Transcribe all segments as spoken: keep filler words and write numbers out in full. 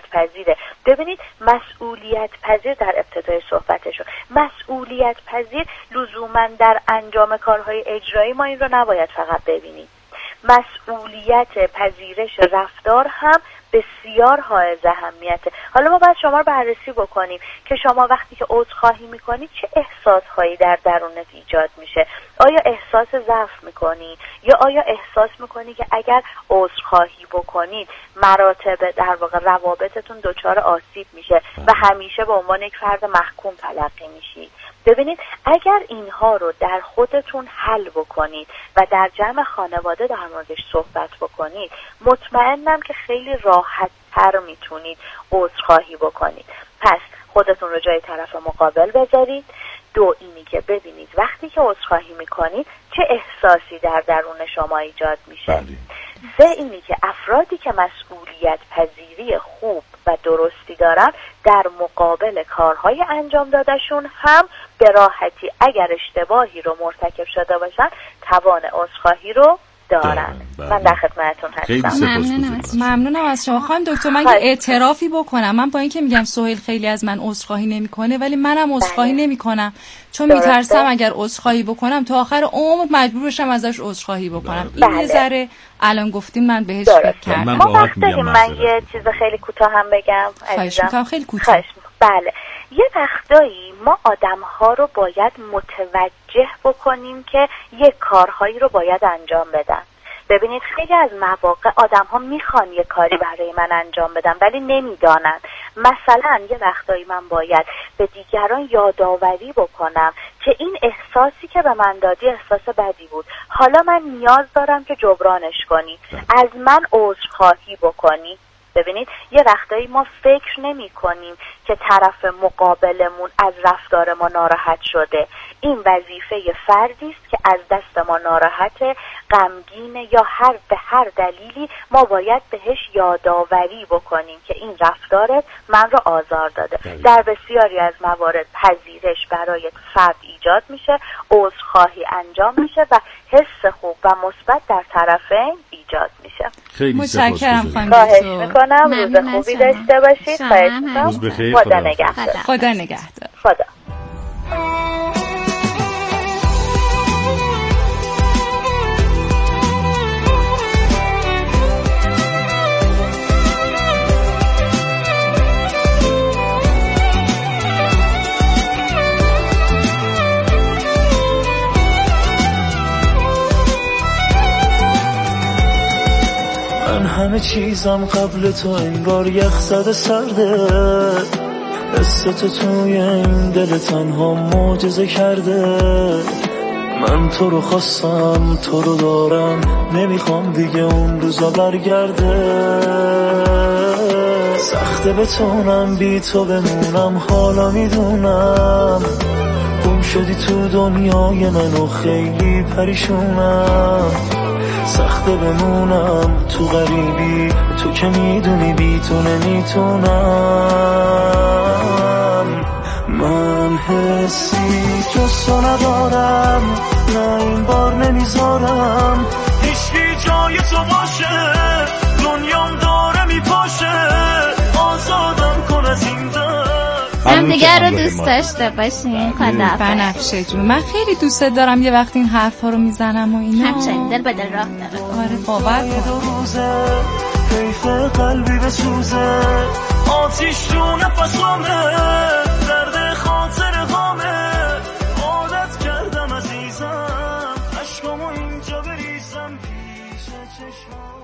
پذیره. ببینید مسئولیت پذیر در ابتدای صحبتشون، مسئولیت پذیر لزوما در انجام کارهای اجرایی ما این رو نباید فقط ببینیم. مسئولیت پذیرش رفتار هم بسیار حائز اهمیته. حالا ما باید شما رو بررسی بکنیم که شما وقتی که عذرخواهی میکنید چه احساسهایی در درونت ایجاد میشه. آیا احساس ضعف میکنی یا آیا احساس میکنی که اگر عذرخواهی بکنید مراتب در واقع روابطتون دچار آسیب میشه و همیشه به عنوان یک فرد محکوم تلقی میشید؟ ببینید اگر اینها رو در خودتون حل بکنید و در جمع خانواده در موردش صحبت بکنید، مطمئنم که خیلی راحت تر میتونید عذرخواهی بکنید. پس خودتون رو جای طرف مقابل بذارید. دو، اینی که ببینید وقتی که عذرخواهی میکنید چه احساسی در درون شما ایجاد میشه. سه، اینی که افرادی که مسئولیت پذیری خوب و درستی دارن در مقابل کارهای انجام دادشون هم به راحتی اگر اشتباهی رو مرتکب شده باشن توان عذرخواهی رو دارن. من در خدمتتون هستم. ممنونم ممنونم از شما خانم دکتر. من یه اعترافی بکنم. من با اینکه میگم سهیل خیلی از من عذرخواهی نمیکنه، ولی منم عذرخواهی نمیکنم چون میترسم اگر عذرخواهی بکنم تا آخر عمر مجبور بشم ازش عذرخواهی بکنم. این یه ذره الان گفتین من بهش فکر کردم. ما وقت داریم من یه چیز خیلی کوتاه هم بگم. خواهش میکنم خیلی کوتاه. بله، یه وقتایی ما آدم‌ها رو باید متوجه بکنیم که یک کارهایی رو باید انجام بدن. ببینید خیلی از مواقع آدم‌ها میخوان یه کاری برای من انجام بدن ولی نمیدانن. مثلا یه وقتایی من باید به دیگران یادآوری بکنم که این احساسی که به من دادی احساس بدی بود، حالا من نیاز دارم که جبرانش کنی، از من عذرخواهی بکنی. ببینید یه وقتایی ما فکر نمی کنیم که طرف مقابلمون از رفتار ما ناراحت شده. این وظیفه فردی است که از دست ما ناراحت، غمگین یا هر به هر دلیلی ما باید بهش یادآوری بکنیم که این رفتارت من رو آزار داده. در بسیاری از موارد پذیرش برای فرد ایجاد میشه، عذرخواهی انجام میشه و حس خوب و مثبت در طرفین ایجاد میشه. خیلی متشکرم خانم. خواهش میکنم. روز خوبی داشته باشید. خواهش میکنم. خدا نگهدار. خدا نگهدار. خدا. همه چیزم قبل تو انگار یخ زده سرده، قصه تو توی این دل تنها معجزه کرده. من تو رو خواستم، تو رو دارم، نمیخوام دیگه اون روزا برگرده. سخته بتونم بی تو بمونم، حالا میدونم گم شدی تو دنیای من و خیلی پریشونم. سخته بمونم تو غریبی، تو که میدونی بی تو نمیتونم. من حسی جز تو ندارم، نه این بار نمیذارم هیچکی جای تو باشه. دنیام داره میپاشه، آزادم کن از این در. هم دیگر رو دوست داشته باشین. خدا بنفشه جون، من خیلی دوست دارم یه وقت این حرفا رو میزنم و اینا. همچنین دل به دل راه داره. آره باور کن. حیف قلبی بسوزه، آتیش رو نفسامه، درد خاطر غامه. عادت کردم عزیزم، عشقامو اینجا بریزم پیش چشمام.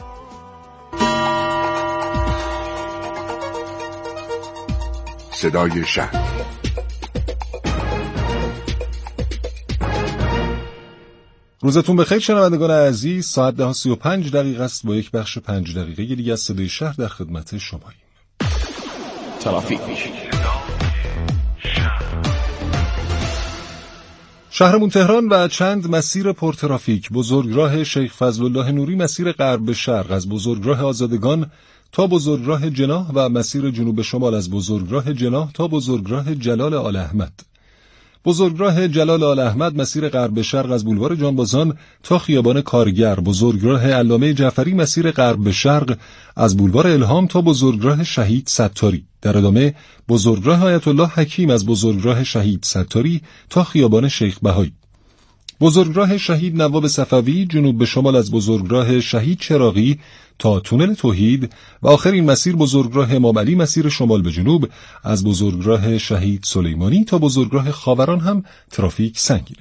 صدای شهر. روزتون بخیر شنوندگان عزیز. ساعت ده و سی و پنج دقیقه است. با یک بخش پنج دقیقه دیگه از صدای شهر در خدمت شماییم. ترافیک. شهرمون تهران و چند مسیر پرترافیک: بزرگراه شیخ فضلالله نوری مسیر غرب به شرق از بزرگراه آزادگان تا بزرگراه جناح و مسیر جنوب شمال از بزرگراه جناح تا بزرگراه جلال آل احمد. بزرگراه جلال آل احمد مسیر غرب به شرق از بولوار جانبازان تا خیابان کارگر. بزرگراه علامه جعفری مسیر غرب به شرق از بولوار الهام تا بزرگراه شهید ستاری. در ادامه بزرگراه آیت الله حکیم از بزرگراه شهید ستاری تا خیابان شیخ بهایی. بزرگراه شهید نواب صفوی جنوب به شمال از بزرگراه شهید چراغی تا تونل توحید و آخرین مسیر بزرگراه امام علی مسیر شمال به جنوب از بزرگراه شهید سلیمانی تا بزرگراه خاوران هم ترافیک سنگینه.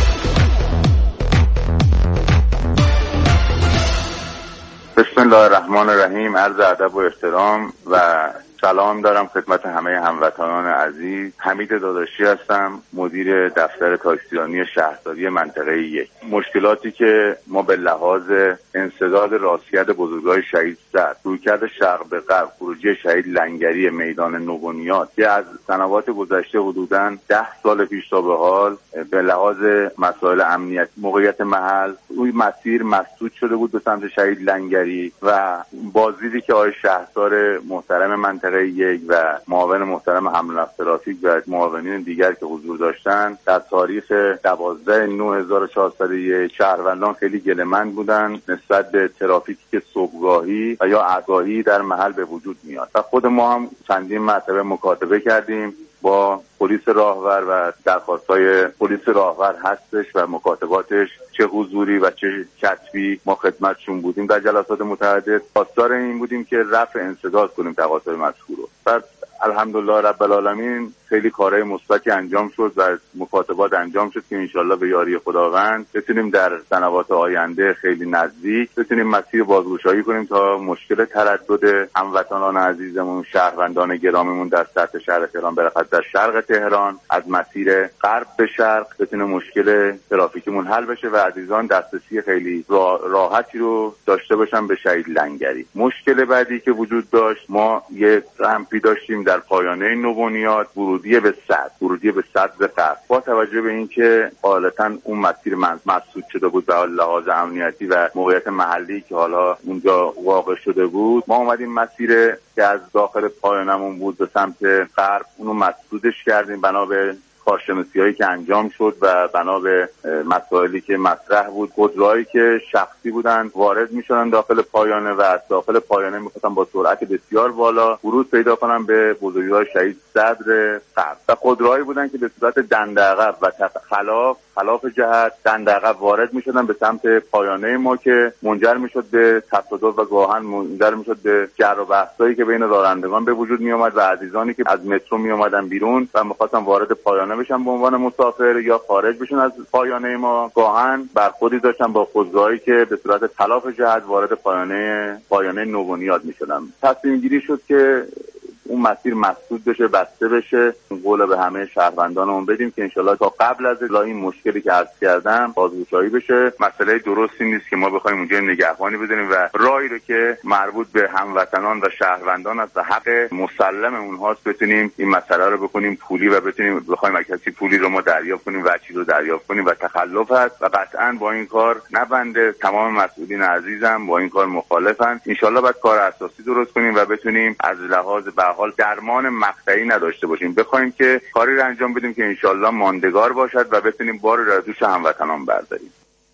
بسم الله الرحمن الرحیم. عرض ادب و احترام و سلام دارم خدمت همه هموطنان عزیز. حمید داداشی هستم، مدیر دفتر تاکسیرانی شهرداری منطقه یک. مشکلاتی که ما به لحاظ انسداد راستگرد بزرگراه شهید سد، رویکرد شرق به غرب، خروجی شهید لنگری میدان نوبنیاد که از سنوات گذشته حدوداً ده سال پیش تا به حال به لحاظ مسائل امنیت موقعیت محل روی مسیر مسدود شده بود به سمت شهید لنگری و بازدیدی که آقای شهردار محترم منطقه یک و معاون محترم حمل نقل ترافیک و معاونین دیگر که حضور داشتن در تاریخ دوازده نه هزار و چهارصد و یک شهروندان خیلی گله‌مند بودن نسبت به ترافیکی که صبحگاهی و یا آگاهی در محل به وجود میاد و خود ما هم چندین مرتبه مکاتبه کردیم با پلیس راهور و درخواست‌های پلیس راهور هستش و مکاتباتش چه حضوری و چه کتبی ما خدمتشون بودیم در جلسات متعدد. خواستار این بودیم که رفع انسداد کنیم تقاضای مذکور رو. بعد الحمدلله رب العالمین خیلی کارهای مثبتی انجام شد و مکاتبات انجام شد که انشالله به یاری خداوند بتونیم در سنوات آینده خیلی نزدیک بتونیم مسیر بازگشایی کنیم تا مشکل تردد هموطنان عزیزمون شهروندان گرامیمون در سطح شهر تهران برخلاف در شرق تهران از مسیر غرب به شرق بتونه مشکل ترافیکیمون حل بشه و عزیزان دسترسی خیلی راحتی رو داشته باشن به شهید لنگری. مشکل بعدی که وجود داشت ما یه رمپی داشتیم در پایانه نوبنیاد ورودی به صد ورودی به صد غرب. با توجه به اینکه غالبا اون مسیر مسدود شده بود به لحاظ امنیتی و موقعیت محلی که حالا اونجا واقع شده بود ما اومدیم مسیر که از داخل پایانمون بود به سمت غرب اونو مسدودش کردیم بنا به کارشناسی‌هایی که انجام شد و بنا به مسائلی که مطرح بود. خودروهایی که شخصی بودن وارد می‌شدن داخل پایانه و از داخل پایانه می‌خواستن با سرعت بسیار بالا ورود پیدا کنن به بزرگراه شهید صدر غرب و خودروهایی بودن که به صورت دندعقب و خلاف خلاف جهت دندعقب وارد می‌شدن به سمت پایانه ما که منجر می‌شد به تصادف و گاهن منجر می‌شد به جر و بحثایی که بین رانندگان به وجود می‌آمد و عزیزانی که از مترو می‌آمدن بیرون و می‌خواستن وارد پایانه بشن به عنوان مسافر یا خارج بشن از پایانه ما گاهن برخوردی داشتن با خودروهایی که به صورت خلاف جهت وارد پایانه پایانه نوبنیاد می‌شدن. تصمیم گیری شد که اون مسیر مسدود بشه بسته بشه. قول به همه شهروندانمون بدیم که انشالله تا قبل از اجرای این مشکلی که عرض کردم بازگشایی بشه. مسئله درستی نیست که ما بخوایم اونجا نگهبانی بزنیم و راهی رو که مربوط به هموطنان و شهروندان است و حق مسلم اونهاست بتونیم این مسئله رو بکنیم پولی و بتونیم بخوایم از کسی پولی رو ما دریافت کنیم و چیزی رو دریافت کنیم و تخلف هست و قطعاً با این کار نبنده. تمام مسئولین عزیزم با این کار مخالفن. انشالله بعد کار اساسی درست کنیم و بتونیم از لحاظ حال درمان مقطعی نداشته باشیم بخوایم که کاری رو انجام بدیم که انشالله ماندگار باشد و بتونیم بار رو از دوش هموطنان برداریم.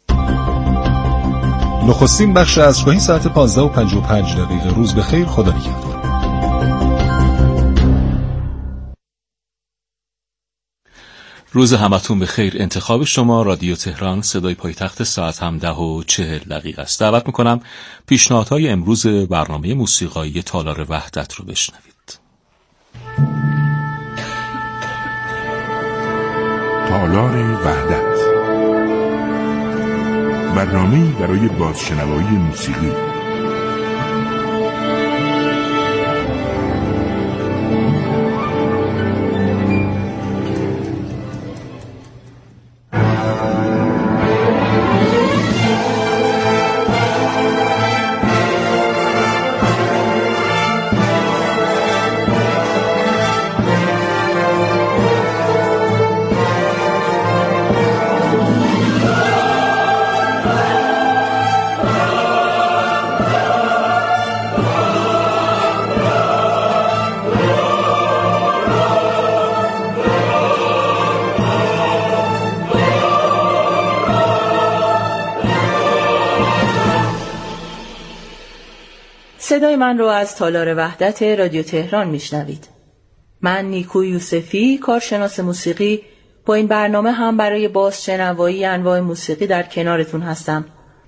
نخستین بخش از گاهی ساعت پانزده و پنجاه و پنج دقیقه. روز بخیر، خدا نگهدار. روز همتون بخیر. انتخاب شما رادیو تهران صدای پایتخت. ساعت هم ده و چهل دقیقه است. دعوت میکنم پیشنهادهای امروز برنامه موسیقایی تالار وحدت رو بشنوید. تالار وحدت، برنامه‌ای برای بازشنوایی موسیقی. صدای من رو از تالار وحدت رادیو تهران میشنوید. من نیکو یوسفی، کارشناس موسیقی، با این برنامه هم برای بازشنوایی انواع موسیقی در کنارتون هستم.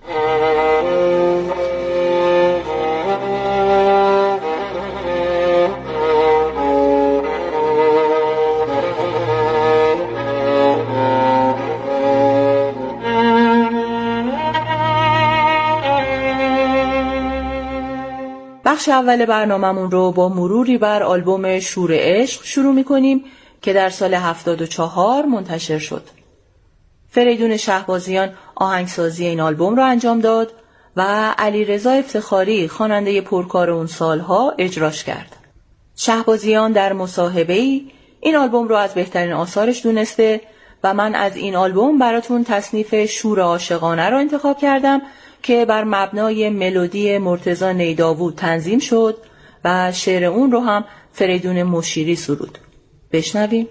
بخش اول برنامه‌مون رو با مروری بر آلبوم شور عشق شروع می‌کنیم که در سال هفتاد و چهار منتشر شد. فریدون شهبازیان آهنگسازی این آلبوم رو انجام داد و علیرضا افتخاری خواننده پرکار اون سالها اجراش کرد. شهبازیان در مصاحبه‌ای این آلبوم رو از بهترین آثارش دونسته و من از این آلبوم براتون تصنیف شور عاشقانه رو انتخاب کردم که بر مبنای ملودی مرتضی نیداوود تنظیم شد و شعر اون رو هم فریدون مشیری سرود. بشنویم.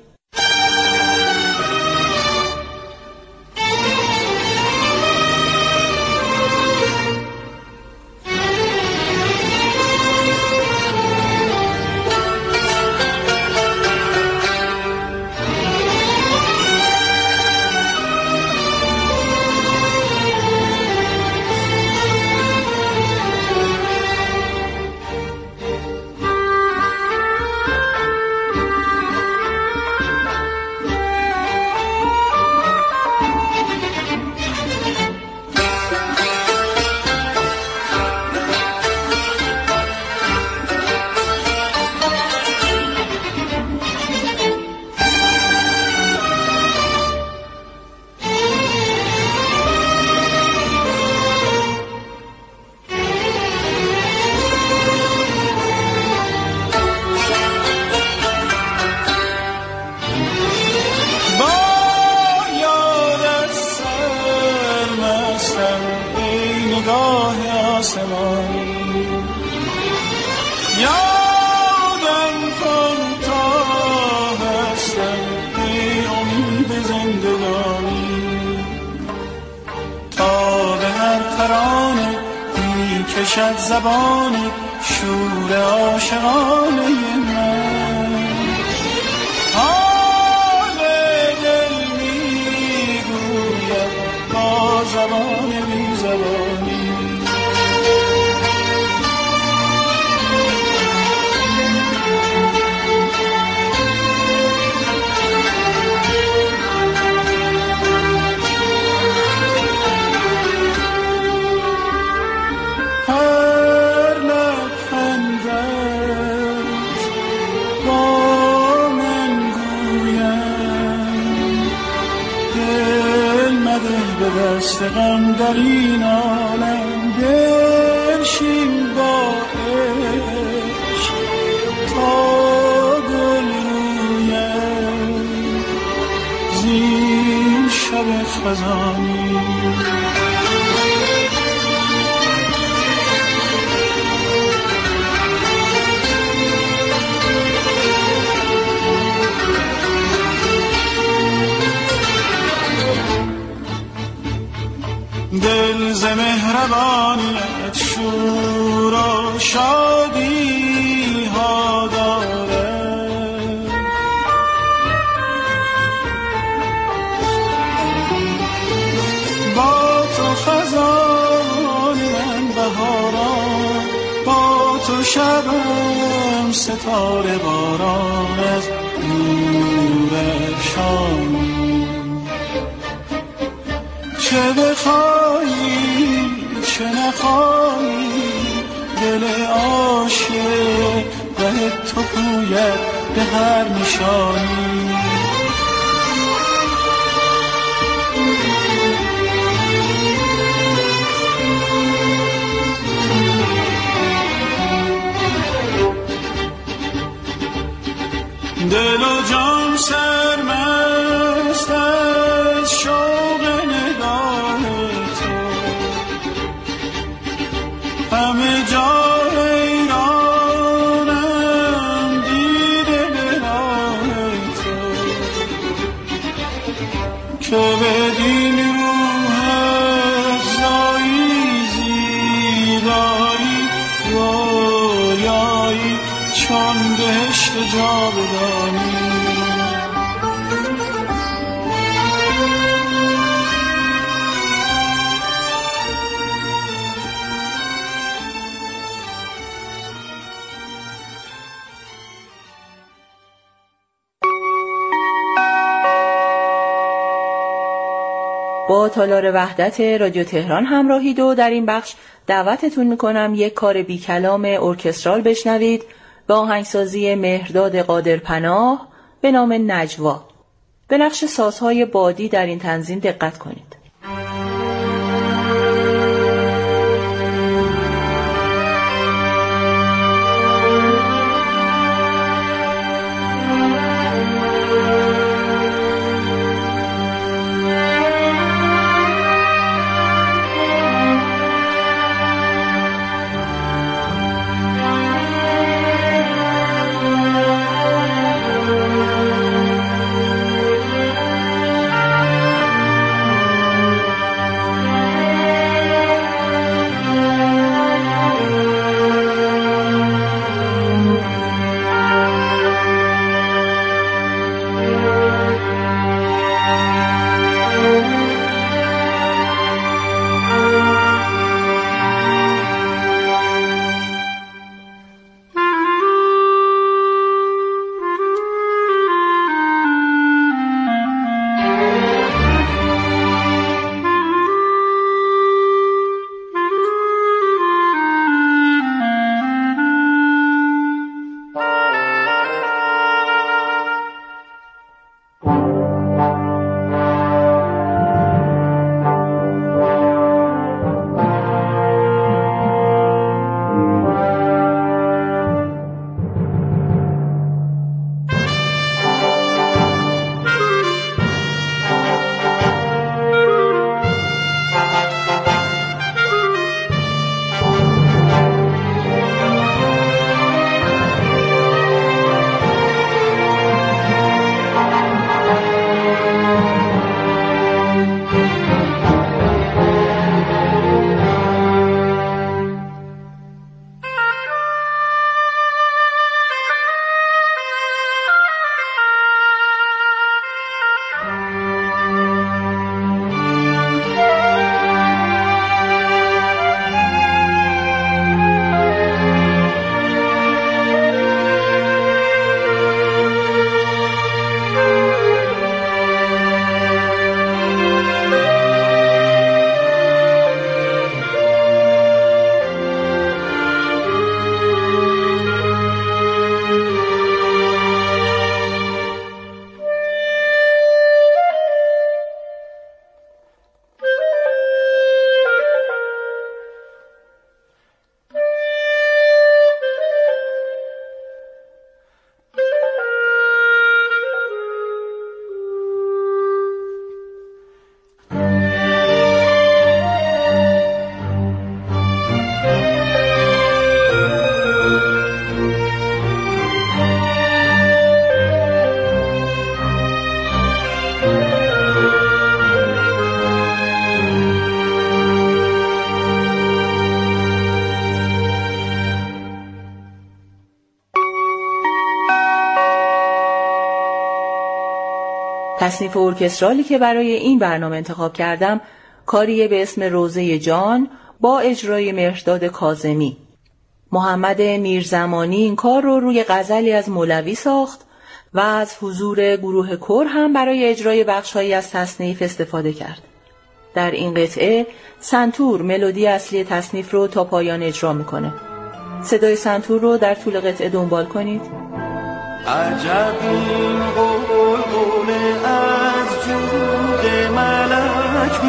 کشد زبان شور عاشقانه من، حال دل میگوید با زبان بی زبانی. دست غم در این عالم بنشین با عشق تا گل رویم زین شب خزانی. دل ز مهربانیت شور و شادی ها دارد، با تو خزان من بهاران، با تو شبم ستاره باران از نور افشانی. چه بخوایی چه نخوایی دل عاشق ره تو پوید به هر نشانی. دل و جان سرمست از شوق نگاه تو، همه جا حیرانم دیده به راه تو، که بدین روح افزایی زیبایی جاودانی. با تالار وحدت رادیو تهران همراهید و در این بخش دعوتتون میکنم یک کار بی کلام ارکسترال بشنوید به آهنگسازی مهرداد قادرپناه به نام نجوا. به نقش سازهای بادی در این تنظیم دقت کنید. تصنیف ارکسترالی که برای این برنامه انتخاب کردم کاریه به اسم روزه جان با اجرای مهرداد کاظمی. محمد میرزمانی این کار رو روی غزلی از مولوی ساخت و از حضور گروه کور هم برای اجرای بخش‌هایی از تصنیف استفاده کرد. در این قطعه سنتور ملودی اصلی تصنیف رو تا پایان اجرا میکنه. صدای سنتور رو در طول قطعه دنبال کنید. عجب این قلقل از جود ملک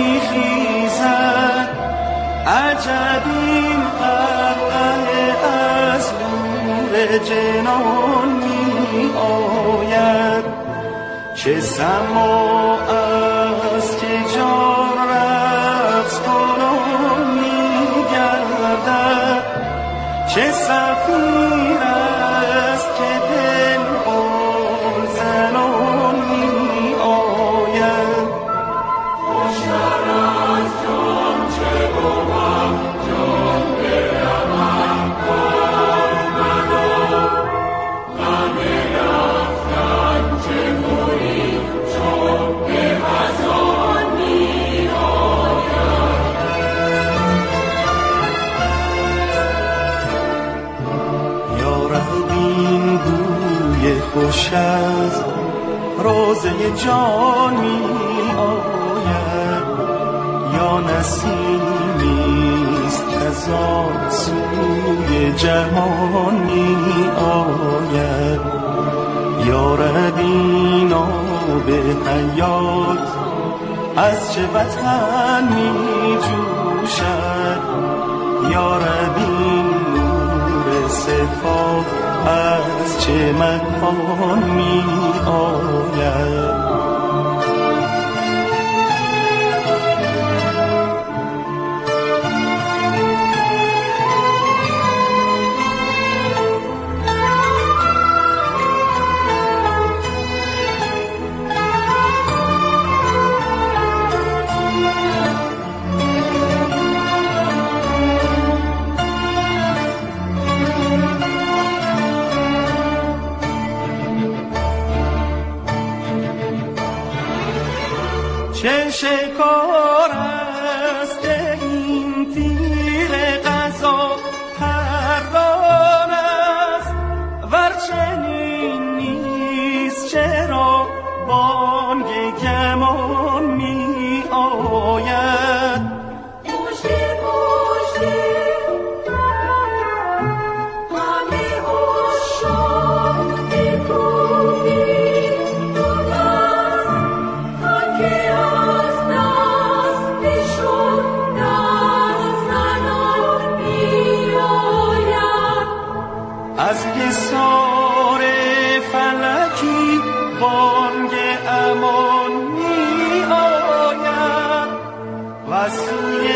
میخیزد، عجب این قهقه از نور جنان می آید، چه سما است که جان رقص کنان می گردد، چه صفیر است که دل بال زنان می آید. خوشتر از جان چه بود جان برم باز منو خوش از روزه جان می آید یا نسیمیست از آن سوی جهان می آید یا ربی ناب حیات از چه وطن می جوشد یا ربی نور صفات از چه مکان می آید چه شکار است این تیر قضا پران است ور چنین نیست چرا بانگ کمان می آید از حصار فلکی بانگ امان می آید و سوی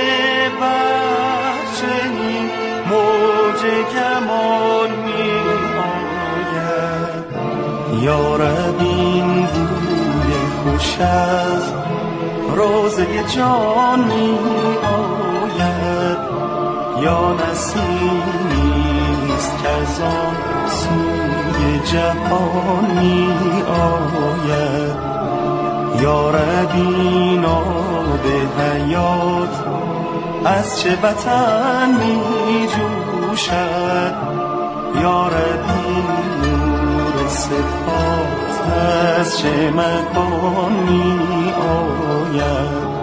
بخشنی موج کمان می آید یا رب این بوی خوش از روزه جان می آید یا نسیمیست که از آن سوی جهان می آید یا ربی ناب حیات از چه وطن می جوشد یا ربی نور صفات از چه مکان می آید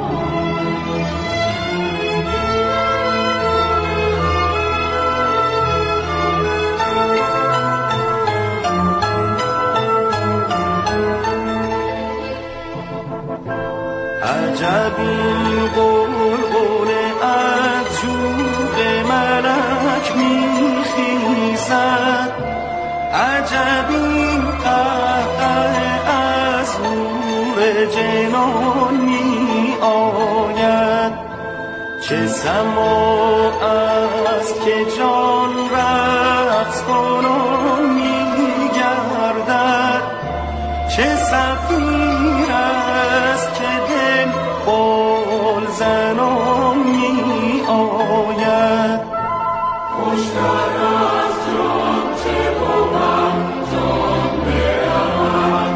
عجب این قلقل از جوق ملک می خیزد عجب این قهقه از نور جنان می آید چه سماع است که جان رقص کنان می گردد چه صفیر است که دل بال زنان می آید خوشتر از جان چه بود جان برم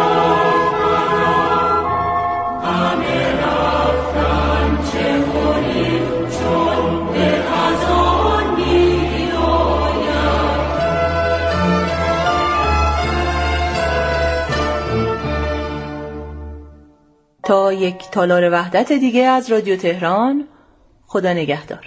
گفتم همه رفتن چه کنی چون به خزان می آید تا یک تالار وحدت دیگه از رادیو تهران، خدا نگهدار.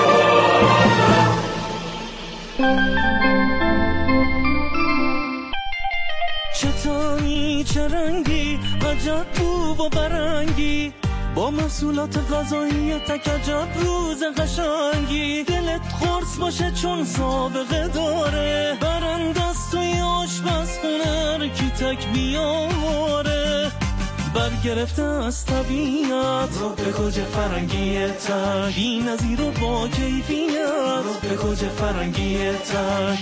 چطوری چه رنگی عجب بو و برنگی با محصولات غذایی تک عجب روز قشنگی دلت خورس باشه چون سابقه داره برندست توی آشپزخونه کی تک بیاره برگرفته از طبیعت رو به گوجه فرنگی تک بی نظیر و با کیفیت رو به گوجه فرنگی تک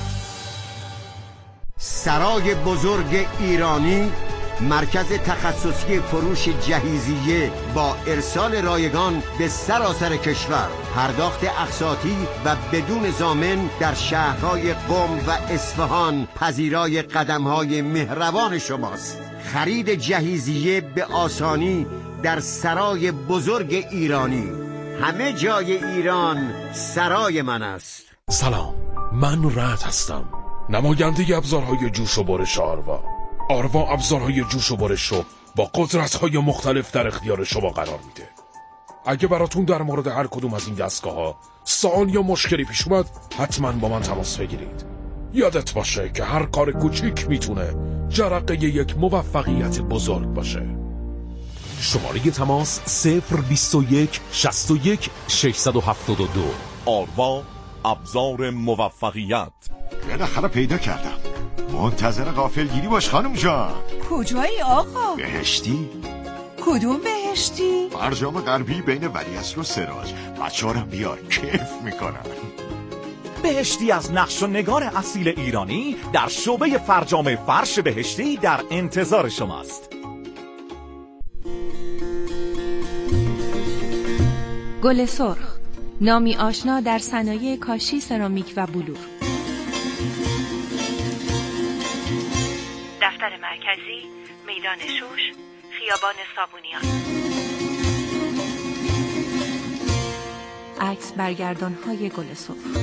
سرای بزرگ ایرانی مرکز تخصصی فروش جهیزیه با ارسال رایگان به سراسر کشور پرداخت اقساطی و بدون ضامن در شهرهای قم و اصفهان پذیرای قدمهای مهربان شماست خرید جهیزیه به آسانی در سرای بزرگ ایرانی همه جای ایران سرای من است سلام من رعد هستم نماینده ابزارهای جوش و برش آروا. آروا ابزارهای جوش و برش رو با قدرت‌های مختلف در اختیار شما قرار میده. اگه براتون در مورد هر کدوم از این دستگاه‌ها سوال یا مشکلی پیش اومد، حتما با من تماس بگیرید. یادت باشه که هر کار کوچیک میتونه جرقه یک موفقیت بزرگ باشه. شماره تماس صفر بیست و یک شصت و یک ششصد و هفتاد و دو. آروا ابزار موفقیت. بالاخره پیدا کردم. منتظر غافلگیری باش خانم جان. کجایی آقا؟ بهشتی؟ کدوم بهشتی؟ فرجام غربی بین ولیعصر و سراج. بچه‌ها رو بیار، کیف میکنن. بهشتی از نقش و نگار اصیل ایرانی در شعبه فرجام فرش بهشتی در انتظار شماست. گل سرخ، نامی آشنا در صنایع کاشی، سرامیک و بلور. دفتر مرکزی، میدان شوش، خیابان صابونیان. عکس برگردان‌های گل سرخ.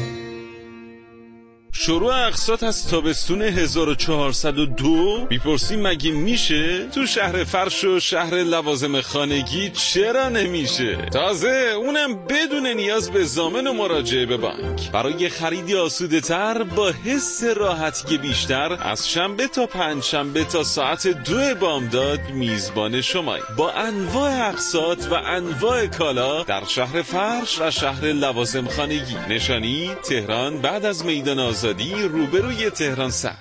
شروع اقساط از تابستون هزار و چهارصد و دو؟ میپرسی مگه میشه؟ تو شهر فرش و شهر لوازم خانگی چرا نمیشه؟ تازه اونم بدون نیاز به ضامن و مراجعه به بانک. برای خریدی آسوده تر با حس راحتی بیشتر، از شنبه تا پنج شنبه تا ساعت دو بامداد میزبان شمای با انواع اقساط و انواع کالا در شهر فرش و شهر لوازم خانگی. نشانی تهران بعد از میدان آزادی، روبروی تهران سر.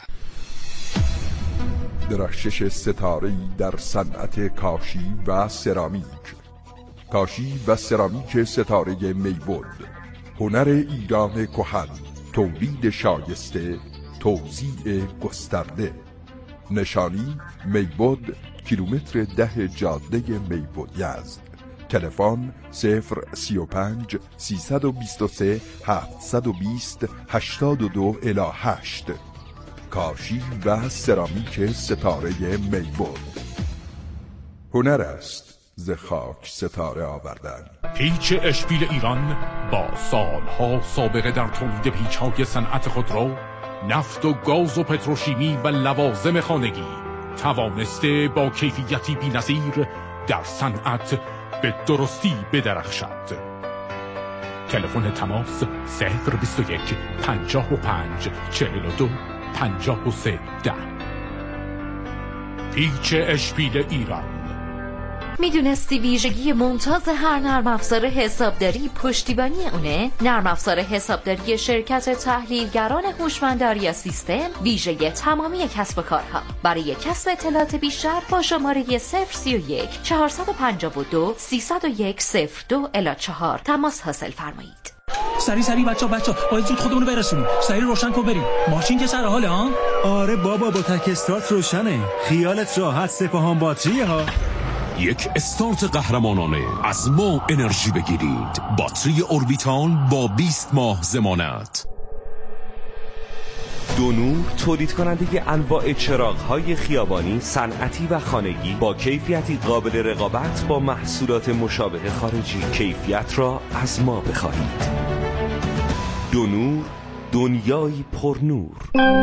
درخشش ستاره‌ای در صنعت کاشی و سرامیک. کاشی و سرامیک ستاره میبود، هنر ایران کهن، تولید شایسته، توزیع گسترده. نشانی میبود، کیلومتر ده جاده میبود یزد. تلفن صفر سی و پنج سیصد و بیست و سه هفتصد و بیست هشتاد و دو الی هشت. کاشی و سرامیک ستاره میبود، هنر است ز خاک ستاره آوردن. پیچ اشپیل ایران با سالها سابقه در تولید پیچ‌های صنعت خودرو، نفت و گاز و پتروشیمی و لوازم خانگی توانسته با کیفیتی بی‌نظیر در صنعت به درستی بدرخشد. تلفن تماس صفر بیست و یک پنجاه و پنج چهل و دو پنجاه و سه ده. پیچ اشپیل ایران. میدونستی ویژگی ممتاز هر نرم افزار حسابداری پشتیبانی اونه؟ نرم افزار حسابداری شرکت تحلیلگران هوشمند یا سیستم ویژه تمامی کسب و کارها. برای کسب اطلاعات بیشتر با شماره صفر سی و یک چهارصد و پنجاه و دو سیصد و یک صفر دو الی چهار تماس حاصل فرمایید. سری سری بچا بچا باید زود خودمونو برسونیم. سری روشن کن بریم. ماشین که سر حاله ها؟ آره بابا با تک استارت روشنه. خیالت راحت، سپاهان باتریه ها. یک استارت قهرمانانه از ما انرژی بگیرید. باتری اوربیتال با بیست ماه ضمانت. دونور تولید کننده انواع چراغ‌های خیابانی، صنعتی و خانگی با کیفیتی قابل رقابت با محصولات مشابه خارجی. کیفیت را از ما بخواهید. دونور، دنیای پرنور.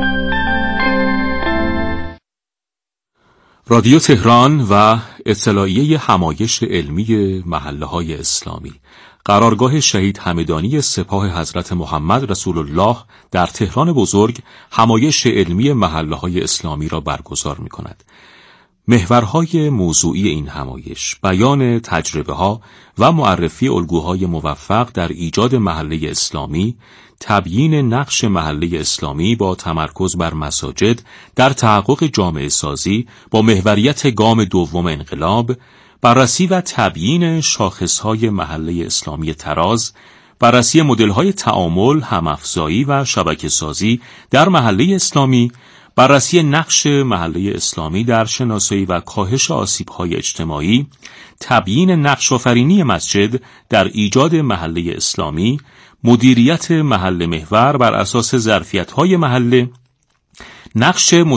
رادیو تهران و اطلاعیه همایش علمی محله‌های اسلامی، قرارگاه شهید همدانی سپاه حضرت محمد رسول الله در تهران بزرگ همایش علمی محله‌های اسلامی را برگزار می‌کند. محورهای موضوعی این همایش بیان تجربه‌ها و معرفی الگوهای موفق در ایجاد محله اسلامی، تبیین نقش محله اسلامی با تمرکز بر مساجد در تحقق جامعه سازی با محوریت گام دوم انقلاب، بررسی و تبیین شاخصهای محله اسلامی تراز، بررسی مدل‌های تعامل، هم‌افزایی و شبکه‌سازی در محله اسلامی، بررسی نقش محله اسلامی در شناسایی و کاهش آسیب‌های اجتماعی، تبیین نقش آفرینی مسجد در ایجاد محله اسلامی، مدیریت محله محور بر اساس ظرفیت‌های محله، نقش